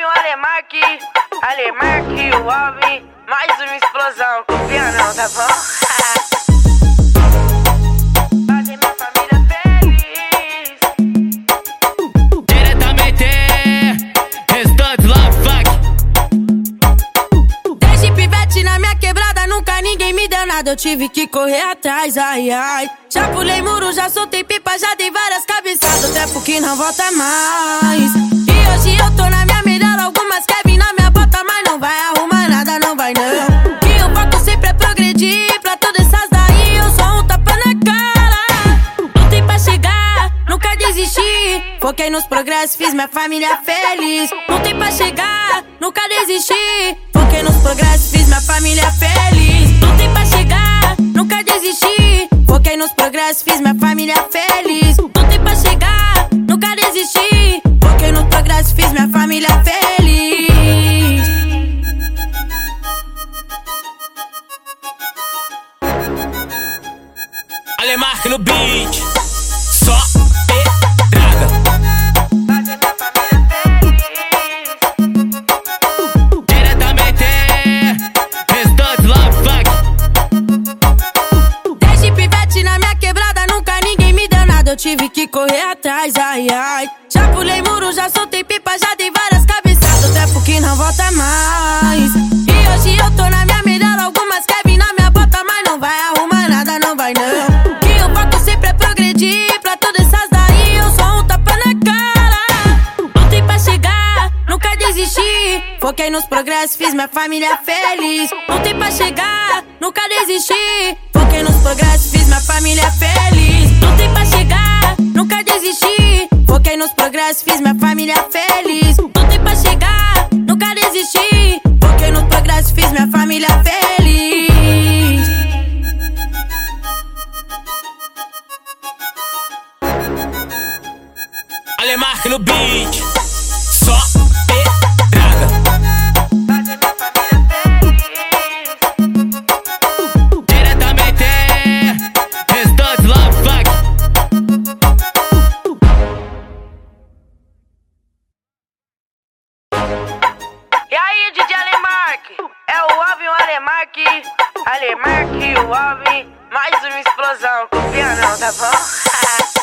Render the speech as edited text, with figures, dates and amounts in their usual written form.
Alvin, o Alemark e o Alvin. Mais uma explosão, confia não, tá bom? Fazer minha família feliz. Diretamente, restante love fuck. Desde pivete na minha quebrada, nunca ninguém me deu nada, eu tive que correr atrás, ai ai. Já pulei muro, já soltei pipa, já dei várias cabeçadas, até porque não volta mais. E hoje eu tô na minha melhor, algumas querem vir na minha bota, mas não vai arrumar nada, não vai não. Que o foco sempre é progredir, pra todas essas daí eu sou um tapa na cara. Lutei pra chegar, nunca desisti, foquei nos progressos, fiz minha família feliz. Lutei pra chegar, nunca desisti, foquei nos progressos, fiz minha família feliz. Lutei pra chegar, nunca desisti, foquei nos progressos, fiz minha família feliz. Lutei pra chegar, nunca desisti, foquei nos progressos, fiz minha família feliz. Alemark no beat, só pedrada. Fazer minha família feliz. Diretamente, restante love fuck. Desde pivete na minha quebrada, nunca ninguém me deu nada, eu tive que correr atrás, ai ai. Já pulei muro, já soltei pipa, já dei várias cabeçadas, até porque não volta mais. E hoje eu tô na minha melhor, algumas querem vir na minha bota, mas não vai arrumar nada, não vai não. Que o foco sempre é progredir, pra todas essas daí eu sou um tapa na cara. Lutei pra chegar, nunca desisti, foquei nos progressos, fiz minha família feliz. Lutei pra chegar, nunca desisti, foquei nos progressos, fiz minha família feliz. Lutei pra chegar, nunca desisti, foquei nos progressos, fiz minha família feliz. Lutei pra chegar, nunca desisti, foquei nos progressos, fiz minha família feliz. Alemark no beat, só pedrada. Fazer minha família feliz. Diretamente, restante love fuck. E aí, DJ Alemark? É o Alvin, o Alemark e o Alvin. Mais uma explosão, confia não, tá bom?